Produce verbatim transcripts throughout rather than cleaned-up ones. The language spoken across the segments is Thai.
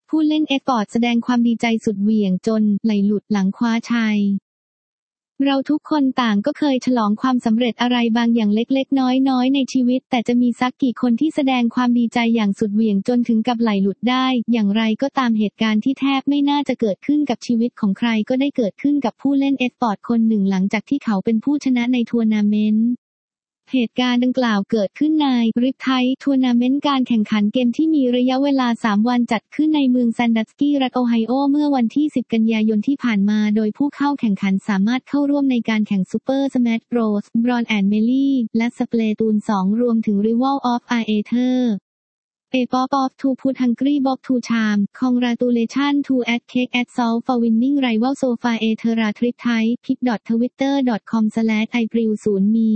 ผู้เล่นเอสปอร์ตแสดงความดีใจสุดเหวี่ยงจนไหลหลุดหลังคว้าชัยเราทุกคนต่างก็เคยฉลองความสำเร็จอะไรบางอย่างเล็กๆน้อยๆในชีวิตแต่จะมีสักกี่คนที่แสดงความดีใจอย่างสุดเหวี่ยงจนถึงกับไหลหลุดได้อย่างไรก็ตามเหตุการณ์ที่แทบไม่น่าจะเกิดขึ้นกับชีวิตของใครก็ได้เกิดขึ้นกับผู้เล่นเอสปอร์ตคนหนึ่งหลังจากที่เขาเป็นผู้ชนะในทัวร์นาเมนต์เหตุการณ์ดังกล่าวเกิดขึ้นในริปไทท์ทัวร์นาเมนต์การแข่งขันเกมที่มีระยะเวลาสามวันจัดขึ้นในเมืองแซนดัสกี้รัฐโอไฮโอเมื่อวันที่สิบกันยายนที่ผ่านมาโดยผู้เข้าแข่งขันสามารถเข้าร่วมในการแข่งซูเปอร์สแมชโบรสบรอนแอนด์เมลี่และสเปลตูนสองรวมถึงริวัลออฟอาร์เอเธอร์A pop of to put hungry box to charm congratulations to at cake at salt for winning rival sofa a terra trip thai pic dot twitter dot com slash april ศูนย์ มี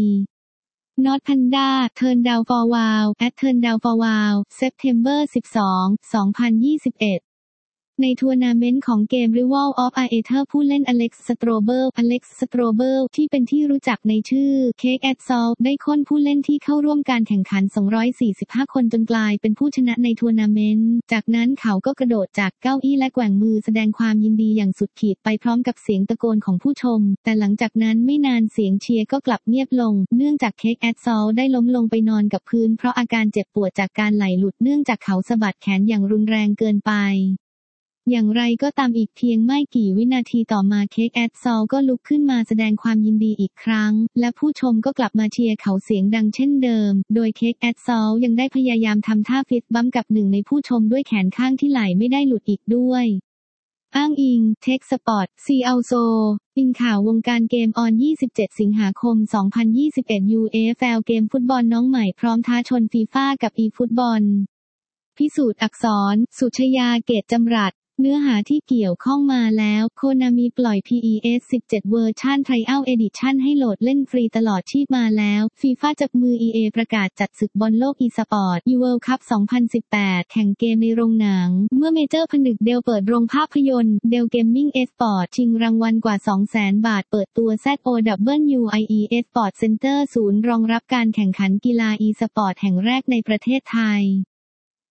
Not Panda Turn Down for Wow at Turn Down for Wow September สิบสอง สองพันยี่สิบเอ็ดในทัวร์นาเมนต์ของเกม Rival of Aether ผู้เล่นอเล็กซ์ สโตรเบิล อเล็กซ์ สโตรเบิลที่เป็นที่รู้จักในชื่อ Cake at Salt ได้ค้นผู้เล่นที่เข้าร่วมการแข่งขันสองร้อยสี่สิบห้าคนจนกลายเป็นผู้ชนะในทัวร์นาเมนต์จากนั้นเขาก็กระโดดจากเก้าอี้และแกว่งมือแสดงความยินดีอย่างสุดขีดไปพร้อมกับเสียงตะโกนของผู้ชมแต่หลังจากนั้นไม่นานเสียงเชียร์ก็กลับเงียบลงเนื่องจาก Cake at Salt ได้ล้มลงไปนอนกับพื้นเพราะอาการเจ็บปวดจากการไหลหลุดเนื่องจากเขาสะบัดแขนอย่างรุนแรงเกินไปอย่างไรก็ตามอีกเพียงไม่กี่วินาทีต่อมาเค้กแอดซอลก็ลุกขึ้นมาแสดงความยินดีอีกครั้งและผู้ชมก็กลับมาเชียร์เขาเสียงดังเช่นเดิมโดยเค้กแอดซอลยังได้พยายามทำท่าฟิตบัมกับหนึ่งในผู้ชมด้วยแขนข้างที่ไหล่ไม่ได้หลุดอีกด้วยอ้างอิงเทคสปอร์ตซีอัลโซอิงข่าววงการเกมออนยี่สิบเจ็ดสิงหาคมสองพันยี่สิบเอ็ด ยู เอ เอฟ แอล เกมฟุตบอลน้องใหม่พร้อมท้าชนฟีฟ่ากับอีฟุตบอลพิสูจน์อักษรสุชยาเกตจำรัดเนื้อหาที่เกี่ยวข้องมาแล้วโคนามิปล่อย พี อี เอส สิบเจ็ด เวอร์ชัน Trial Edition ให้โหลดเล่นฟรีตลอดชีพมาแล้วฟีฟ่าจับมือ อี เอ ประกาศจัดศึกบอลโลกอีสปอร์ต ยู เวิลด์ คัพ สองพันสิบแปด แข่งเกมในโรงหนังเมื่อเมเจอร์ผนึกเดลเปิดโรงภาพยนตร์เดลเกมมิ่ง Esport ชิงรางวัลกว่า สองแสน บาทเปิดตัว แซด โอ ดับเบิลยู ไอ อี Esport Center ศูนย์รองรับการแข่งขันกีฬาอีสปอร์ตแห่งแรกในประเทศไทย